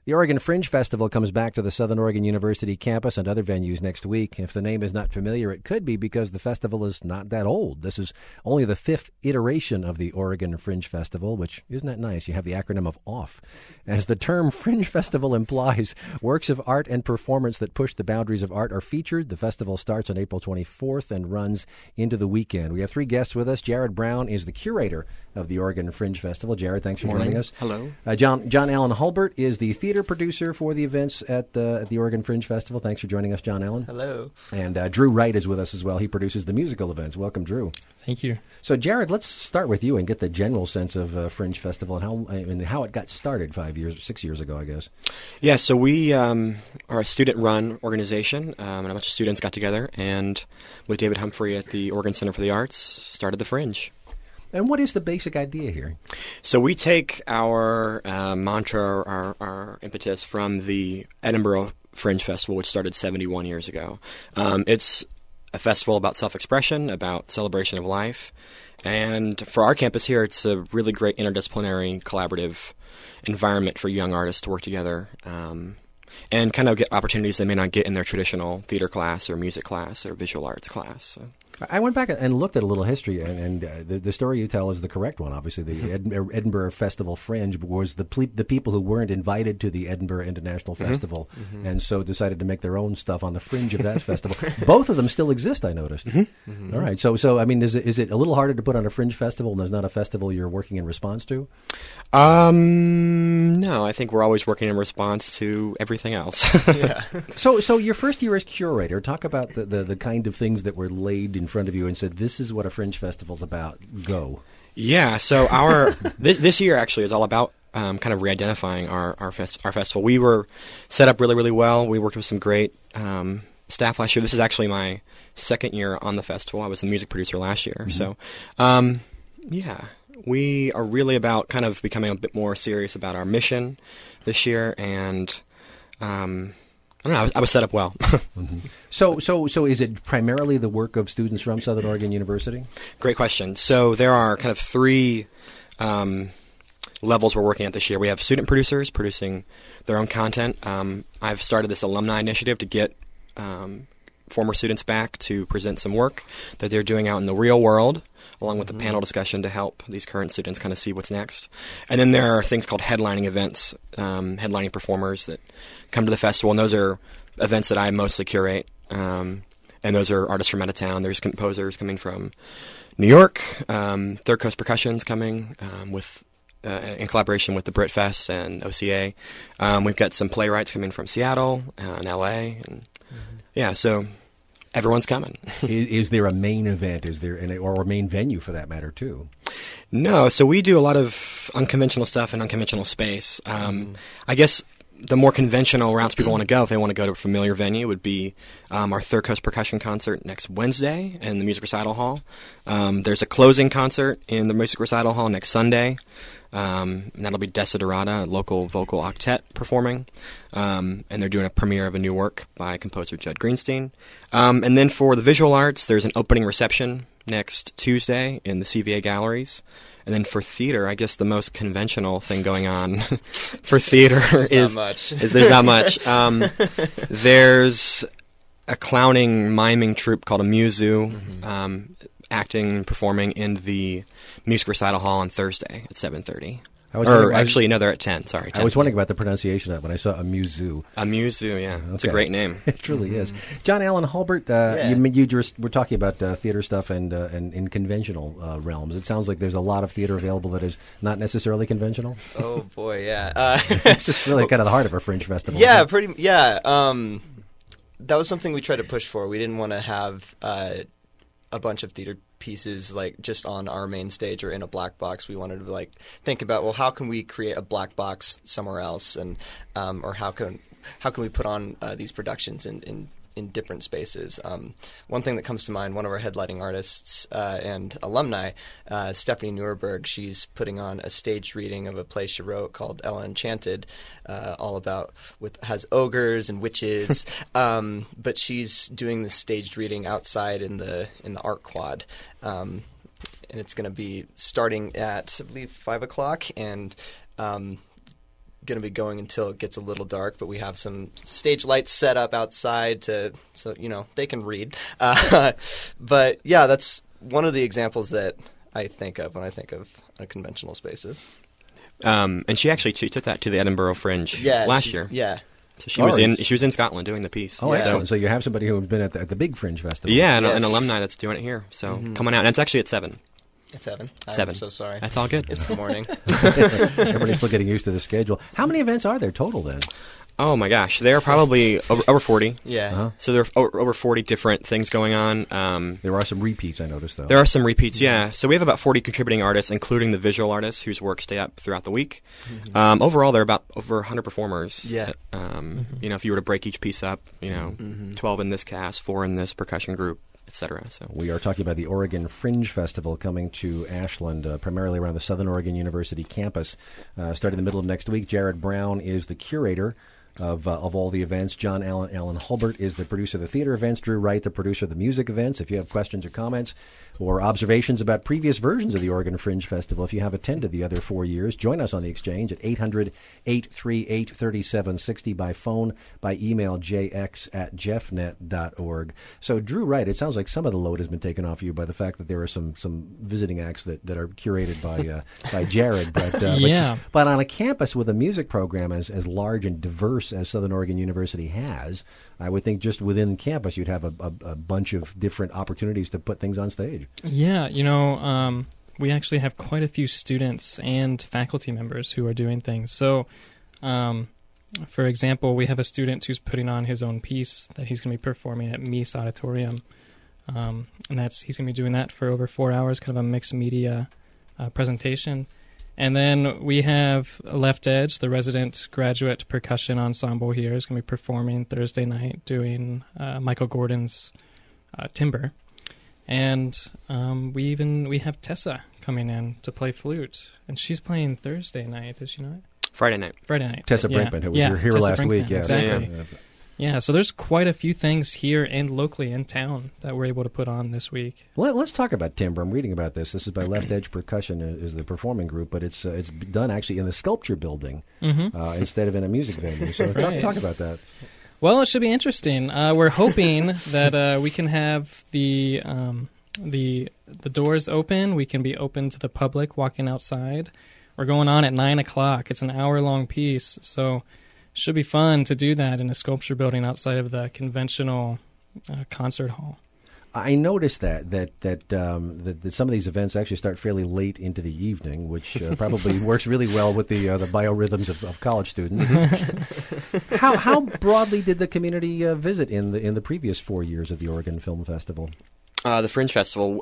The Oregon Fringe Festival comes back to the Southern Oregon University campus and other venues next week. If the name is not familiar, it could be because the festival is not that old. This is only the fifth iteration of the Oregon Fringe Festival, which isn't that nice? You have the acronym of OFF. As the term Fringe Festival implies, works of art and performance that push the boundaries of art are featured. The festival starts on April 24th and runs into the weekend. We have three guests with us. Jared Brown is the curator of the Oregon Fringe Festival. Jared, thanks for joining us. Hello. John Allen Hulbert is the theater producer for the events at the Oregon Fringe Festival. Thanks for joining us, John Allen. Hello. And Drew Wright is with us as well. He produces the musical events. Welcome, Drew. Thank you. So, Jared, let's start with you and get the general sense of Fringe Festival and how it got started 6 years ago, I guess. Yeah, so we are a student-run organization, and a bunch of students got together and, with David Humphrey at the Oregon Center for the Arts, started the Fringe. And what is the basic idea here? So we take our mantra, our impetus from the Edinburgh Fringe Festival, which started 71 years ago. It's a festival about self-expression, about celebration of life. And for our campus here, it's a really great interdisciplinary, collaborative environment for young artists to work together and kind of get opportunities they may not get in their traditional theater class or music class or visual arts class. So. I went back and looked at a little history, and the story you tell is the correct one. Obviously, the Edinburgh Festival Fringe was the people who weren't invited to the Edinburgh International Festival, and so decided to make their own stuff on the fringe of that festival. Both of them still exist, I noticed. All right, so I mean, is it a little harder to put on a fringe festival, and there's not a festival you're working in response to? No, I think we're always working in response to everything else. Yeah. So your first year as curator, talk about the kind of things that were laid in front of you and said, this is what a fringe festival's about. Go. Yeah, so our this year actually is all about kind of re-identifying our festival. We were set up really, really well. We worked with some great staff last year. This is actually my second year on the festival. I was the music producer last year. So, yeah, we are really about kind of becoming a bit more serious about our mission this year, and I don't know. I was set up well. So is it primarily the work of students from Southern Oregon University? Great question. So there are kind of three levels we're working at this year. We have student producers producing their own content. I've started this alumni initiative to get former students back to present some work that they're doing out in the real world, along with a panel discussion to help these current students kind of see what's next. And then there are things called headlining events, headlining performers that come to the festival, and those are events that I mostly curate, and those are artists from out of town. There's composers coming from New York, Third Coast Percussion's coming with in collaboration with the BritFest and OCA. We've got some playwrights coming from Seattle and L.A., and yeah, so everyone's coming. Is there a main event? Or a main venue for that matter too? No, so we do a lot of unconventional stuff in unconventional space. I guess the more conventional routes people want to go, if they want to go to a familiar venue, would be our Third Coast Percussion concert next Wednesday in the Music Recital Hall. There's a closing concert in the Music Recital Hall next Sunday. And that'll be Desiderata, a local vocal octet performing. And they're doing a premiere of a new work by composer Judd Greenstein. And then for the visual arts, there's an opening reception next Tuesday in the CVA galleries. And then for theater, I guess the most conventional thing going on for theater is there's not much. There's a clowning, miming troupe called Amuzu, acting and performing in the Music Recital Hall on Thursday at 7:30. They're at 10. Sorry, 10. I was wondering about the pronunciation of that when I saw Amuzu. Amuzu, yeah. Okay. It's a great name. It truly is. John Allen Hulbert, you just were talking about theater stuff and in conventional realms. It sounds like there's a lot of theater available that is not necessarily conventional. Oh, boy, yeah. It's just really kind of the heart of a fringe festival. Yeah, that was something we tried to push for. We didn't want to have a bunch of theater pieces like just on our main stage or in a black box. We wanted to think about, well, how can we create a black box somewhere else, and or how can we put on these productions in different spaces. One thing that comes to mind, one of our headlining artists and alumni, Stephanie Nuremberg, she's putting on a staged reading of a play she wrote called Ella Enchanted, all about has ogres and witches, but she's doing this staged reading outside in the art quad. And it's going to be starting at, I believe, 5 o'clock and going to be going until it gets a little dark, but we have some stage lights set up outside so they can read. But yeah, that's one of the examples that I think of when I think of unconventional spaces. And she took that to the Edinburgh Fringe last year. Yeah. So she was in Scotland doing the piece. Oh, excellent. So you have somebody who's been at the big Fringe Festival. Yeah, an alumni that's doing it here. So come on out. And it's actually at 7. At 7? 7. I'm so sorry. That's all good. It's the morning. Everybody's still getting used to the schedule. How many events are there total then? Oh my gosh, there are probably over 40. Yeah. Uh-huh. So there are over 40 different things going on. There are some repeats, I noticed, though. There are some repeats, yeah. So we have about 40 contributing artists, including the visual artists whose work stay up throughout the week. Overall, there are about over 100 performers. Yeah. If you were to break each piece up, 12 in this cast, 4 in this percussion group, etc. So we are talking about the Oregon Fringe Festival coming to Ashland, primarily around the Southern Oregon University campus, starting the middle of next week. Jared Brown is the curator of all the events. John Allen Hulbert is the producer of the theater events. Drew Wright, the producer of the music events. If you have questions or comments or observations about previous versions of the Oregon Fringe Festival, if you have attended the other 4 years, join us on the exchange at 800-838-3760 by phone, by email, jx@jeffnet.org. So, Drew Wright, it sounds like some of the load has been taken off you by the fact that there are some visiting acts that are curated by Jared. But on a campus with a music program as large and diverse as Southern Oregon University has, I would think just within campus you'd have a bunch of different opportunities to put things on stage. Yeah, we actually have quite a few students and faculty members who are doing things. So, for example, we have a student who's putting on his own piece that he's going to be performing at Mies Auditorium. And he's going to be doing that for over 4 hours, kind of a mixed media presentation. And then we have Left Edge, the resident graduate percussion ensemble here, is going to be performing Thursday night doing Michael Gordon's Timber. And we have Tessa coming in to play flute, and she's playing Thursday night, is she not? Friday night. Tessa Brinkman, who was here Tessa last Brinkman, week. Yes. Exactly. Yeah, so there's quite a few things here and locally in town that we're able to put on this week. Let's talk about Timber. I'm reading about this. This is by Left Edge Percussion, is the performing group, but it's done actually in the sculpture building instead of in a music venue. So talk about that. Well, it should be interesting. We're hoping that we can have the doors open. We can be open to the public walking outside. We're going on at 9 o'clock. It's an hour-long piece, so it should be fun to do that in a sculpture building outside of the conventional concert hall. I noticed that some of these events actually start fairly late into the evening, which probably works really well with the biorhythms of college students. How broadly did the community visit in the previous 4 years of the Oregon Film Festival? The Fringe Festival,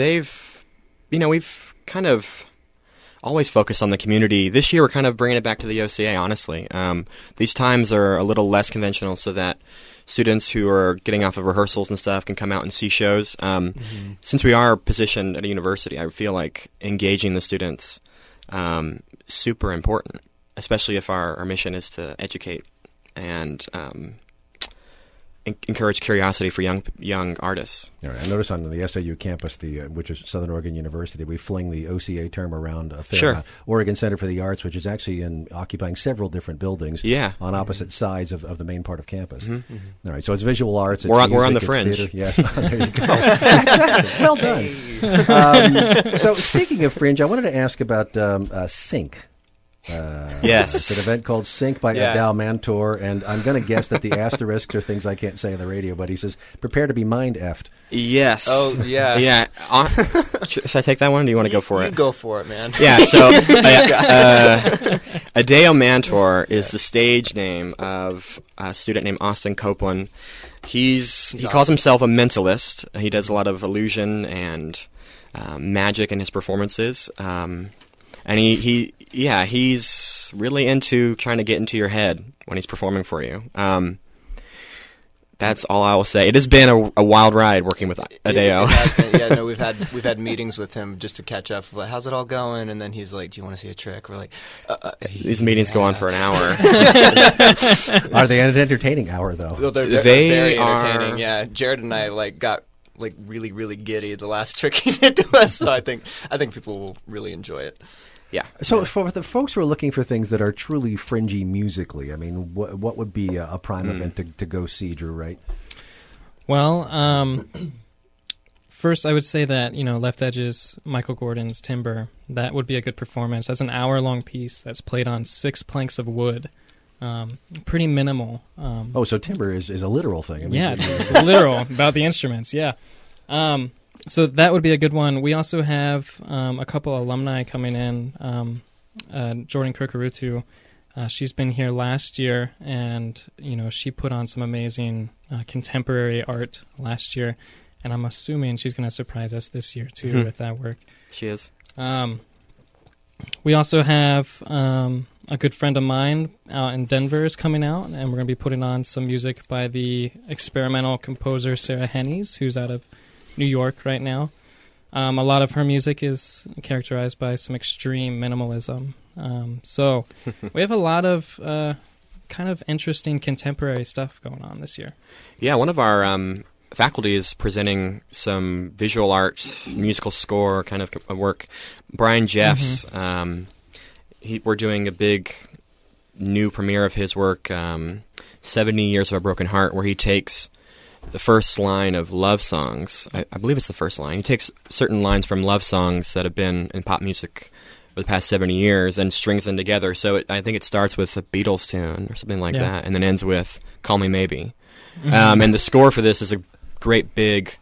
we've kind of always focused on the community. This year we're kind of bringing it back to the OCA, honestly. These times are a little less conventional so that students who are getting off of rehearsals and stuff can come out and see shows. Since we are positioned at a university, I feel like engaging the students super important, especially if our mission is to educate and encourage curiosity for young artists. All right. I notice on the SOU campus, which is Southern Oregon University, we fling the OCA term around a fair. Sure. Oregon Center for the Arts, which is actually occupying several different buildings on opposite sides of the main part of campus. All right, so it's visual arts. It's we're music, on the it's Fringe. Theater. Yes, there you go. Exactly. Well done. So speaking of Fringe, I wanted to ask about Sync. Yes. It's an event called Sync by Adal Mantor, and I'm going to guess that the asterisks are things I can't say on the radio, but he says, prepare to be mind-effed. Yes. Oh, yeah. Yeah. Should I take that one, or do you want to go for it? You go for it, man. Yeah, so Adal Mantor is the stage name of a student named Austin Copeland. He calls himself a mentalist. He does a lot of illusion and magic in his performances. And he's really into trying to get into your head when he's performing for you. That's all I will say. It has been a wild ride working with Adeo. It has been, we've had meetings with him just to catch up. Like, how's it all going? And then he's like, "Do you want to see a trick?" We're like, these meetings go on for an hour. Are they an entertaining hour though? Well, they're very entertaining. Yeah, Jared and I got really, really giddy the last trick he did to us. So I think people will really enjoy it. Yeah. So for the folks who are looking for things that are truly fringy musically, I mean, what would be a prime event to go see, Drew, right? Well, first I would say that, Left Edge's Michael Gordon's Timber, that would be a good performance. That's an hour-long piece that's played on 6 planks of wood. Pretty minimal. So timber is a literal thing. I mean, yeah, it's literal about the instruments, yeah. So that would be a good one. We also have a couple alumni coming in. Jordan Kirkarutu, she's been here last year, and she put on some amazing contemporary art last year, and I'm assuming she's going to surprise us this year too with that work. She is. We also have a good friend of mine out in Denver is coming out, and we're going to be putting on some music by the experimental composer Sarah Hennies, who's out of New York right now. A lot of her music is characterized by some extreme minimalism. So we have a lot of kind of interesting contemporary stuff going on this year. Yeah, one of our faculty is presenting some visual art, musical score kind of work. Brian Jeffs, we're doing a big new premiere of his work, 70 Years of a Broken Heart, where he takes the first line of love songs. I believe it's the first line. He takes certain lines from love songs that have been in pop music for the past 70 years and strings them together. So I think it starts with a Beatles tune or something like that, and then ends with Call Me Maybe. And the score for this is a great big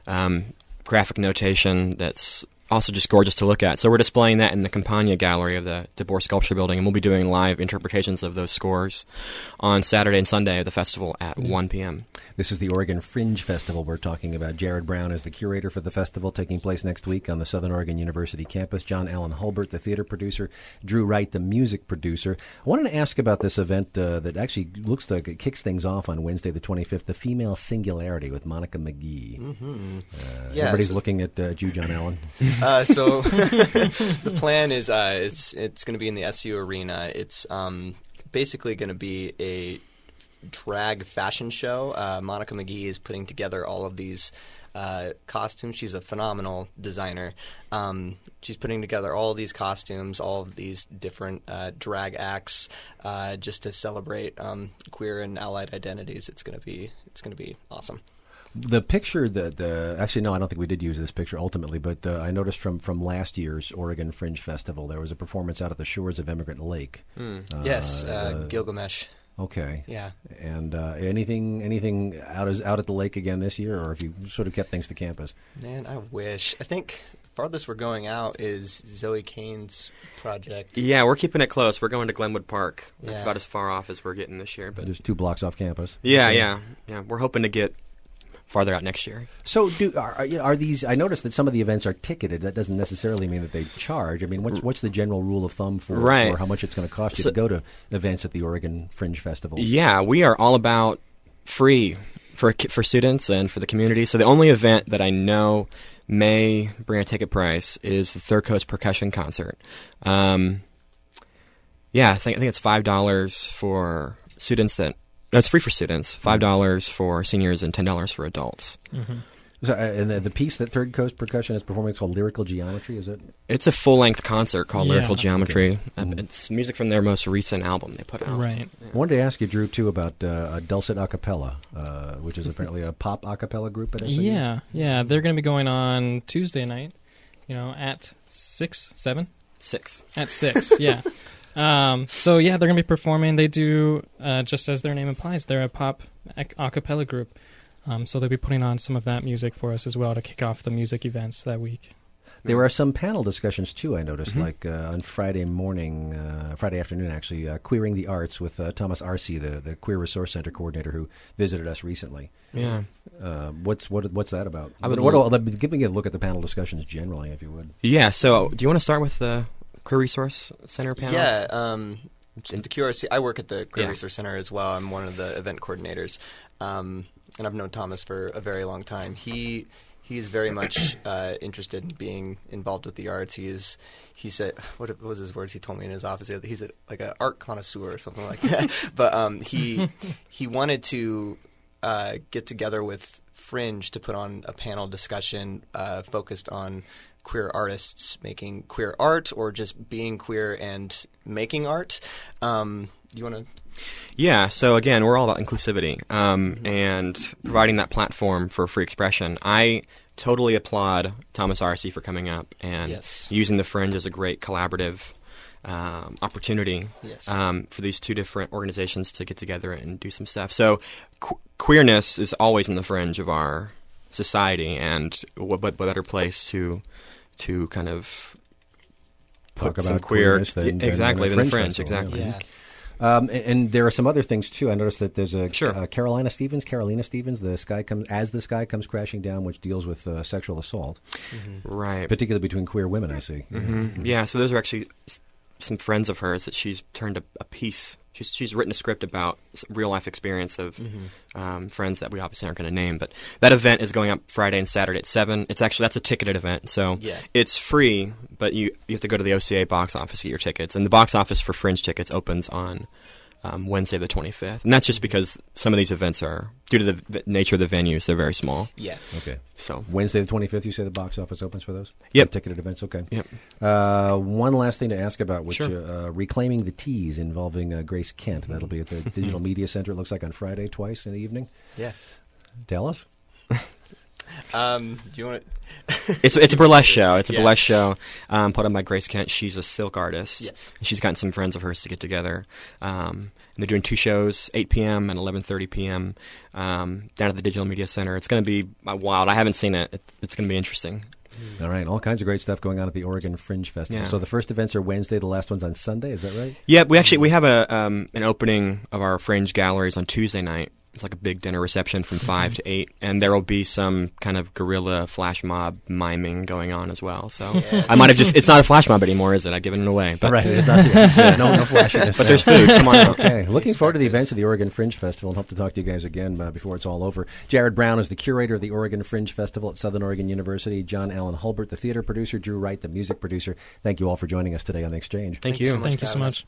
graphic notation that's also just gorgeous to look at. So we're displaying that in the Campagna Gallery of the DeBoer Sculpture Building, and we'll be doing live interpretations of those scores on Saturday and Sunday of the festival at 1 p.m. This is the Oregon Fringe Festival we're talking about. Jared Brown is the curator for the festival, taking place next week on the Southern Oregon University campus. John Allen Hulbert, the theater producer. Drew Wright, the music producer. I wanted to ask about this event that actually looks like it kicks things off on Wednesday the 25th, The Female Singularity with Monica McGee. Everybody's looking at you, John Allen. So the plan is it's going to be in the SU Arena. It's basically going to be a drag fashion show. Monica McGee is putting together all of these costumes. She's a phenomenal designer. She's putting together all of these costumes, all of these different drag acts, just to celebrate queer and allied identities. It's going to be awesome. The picture actually, no, I don't think we did use this picture ultimately, but I noticed from last year's Oregon Fringe Festival, there was a performance out at the shores of Emigrant Lake. Yes, Gilgamesh. Okay. Yeah. And anything out at the lake again this year, or have you sort of kept things to campus? Man, I wish. I think farthest we're going out is Zoe Kane's project. Yeah, we're keeping it close. We're going to Glenwood Park. That's about as far off as we're getting this year. But there's 2 blocks off campus. Yeah. We're hoping to get farther out next year. So are these? I noticed that some of the events are ticketed. That doesn't necessarily mean that they charge. I mean, what's the general rule of thumb for how much it's going to cost you to go to events at the Oregon Fringe Festival? Yeah, we are all about free for students and for the community. So the only event that I know may bring a ticket price is the Third Coast Percussion Concert. I think it's $5 for students that. No, it's free for students. $5 for seniors and $10 for adults. Mm-hmm. So, and the piece that Third Coast Percussion is performing is called Lyrical Geometry, is it? It's a full-length concert called Lyrical Geometry. Okay. It's music from their most recent album they put out. Right. I wanted to ask you, Drew, too, about Dulcet Acapella, which is apparently a pop acapella group at SU. Yeah. They're going to be going on Tuesday night, at 6, 7? 6. At 6, yeah. So they're going to be performing. They do, just as their name implies, they're a pop a cappella group. So they'll be putting on some of that music for us as well to kick off the music events that week. There are some panel discussions, too, I noticed, like on Friday afternoon, actually, Queering the Arts with Thomas Arce, the Queer Resource Center coordinator who visited us recently. Yeah. What's that about? Give me a look at the panel discussions generally, if you would. Yeah, so do you want to start with the Queer Resource Center panels? Yeah, the QRC, I work at the Queer Resource Center as well. I'm one of the event coordinators, and I've known Thomas for a very long time. He's very much interested in being involved with the arts. He said, what was his words? He told me in his office. He's like an art connoisseur or something like that. But he wanted to get together with Fringe to put on a panel discussion focused on queer artists making queer art or just being queer and making art. You want to? Yeah, so again, we're all about inclusivity and providing that platform for free expression. I totally applaud Thomas Arce for coming up and using the Fringe as a great collaborative opportunity for these two different organizations to get together and do some stuff. So queerness is always in the fringe of our society, and what better place to kind of talk put some about queer than the fringe, Festival, exactly. Yeah. And there are some other things too. I noticed that there's a Sure. Carolina Stevens, the sky comes crashing down, which deals with sexual assault, Right. particularly between queer women. I see. Yeah, so those are actually some friends of hers that she's turned a piece. She's written a script about real life experience of friends that we obviously aren't going to name. But that event is going up Friday and Saturday at 7. That's a ticketed event, so it's free. But you have to go to the OCA box office to get your tickets, and the box office for Fringe tickets opens on Wednesday the 25th, and that's just because some of these events are, due to the nature of the venues, they're very small. Yeah. Okay. So Wednesday the 25th, you say the box office opens for those? Yep. The ticketed events, okay. Yep. One last thing to ask about, which Sure. Reclaiming the Tees involving Grace Kent. That'll be at the Digital Media Center, it looks like, on Friday, twice in the evening. Yeah. Tell us. Do you want to? it's a burlesque show. It's a burlesque show put on by Grace Kent. She's a silk artist. Yes. And she's gotten some friends of hers to get together. And they're doing 2 shows, 8 p.m. and 11:30 p.m. Down at the Digital Media Center. It's going to be wild. I haven't seen it. It's going to be interesting. All right, all kinds of great stuff going on at the Oregon Fringe Festival. Yeah. So the first events are Wednesday, the last one's on Sunday, is that right? Yeah, we have an opening of our Fringe galleries on Tuesday night. It's like a big dinner reception from 5 to 8, and there will be some kind of guerrilla flash mob miming going on as well. So I might have it's not a flash mob anymore, is it? I've given it away. But Right, it's not no flashiness. But there's food. Come on out. Okay, looking forward to the events of the Oregon Fringe Festival and hope to talk to you guys again before it's all over. Jared Brown is the curator of the Oregon Fringe Festival at Southern Oregon University. John Allen Hulbert, the theater producer. Drew Wright, the music producer. Thank you all for joining us today on The Exchange. Thank you. Thank you so much.